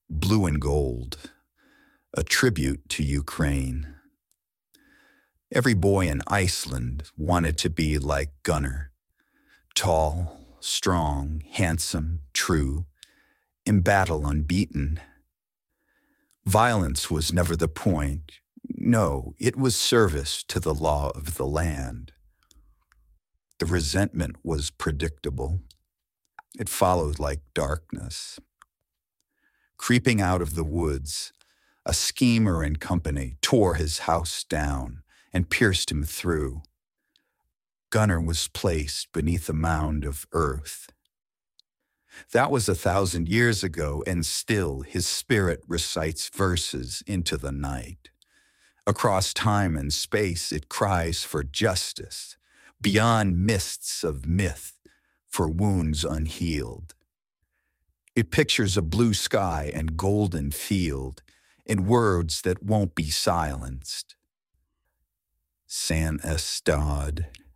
Blue and Gold, a tribute to Ukraine. Every boy in Iceland wanted to be like Gunnar. Tall, strong, handsome, true, in battle unbeaten. Violence was never the point. No, it was service to the law of the land. The resentment was predictable. It followed like darkness. Creeping out of the woods, a schemer in company tore his house down and pierced him through. Gunnar was placed beneath a mound of earth. That was 1,000 years ago, and still his spirit recites verses into the night. Across time and space it cries for justice, beyond mists of myth, for wounds unhealed. It pictures a blue sky and golden field in words that won't be silenced. San Estad.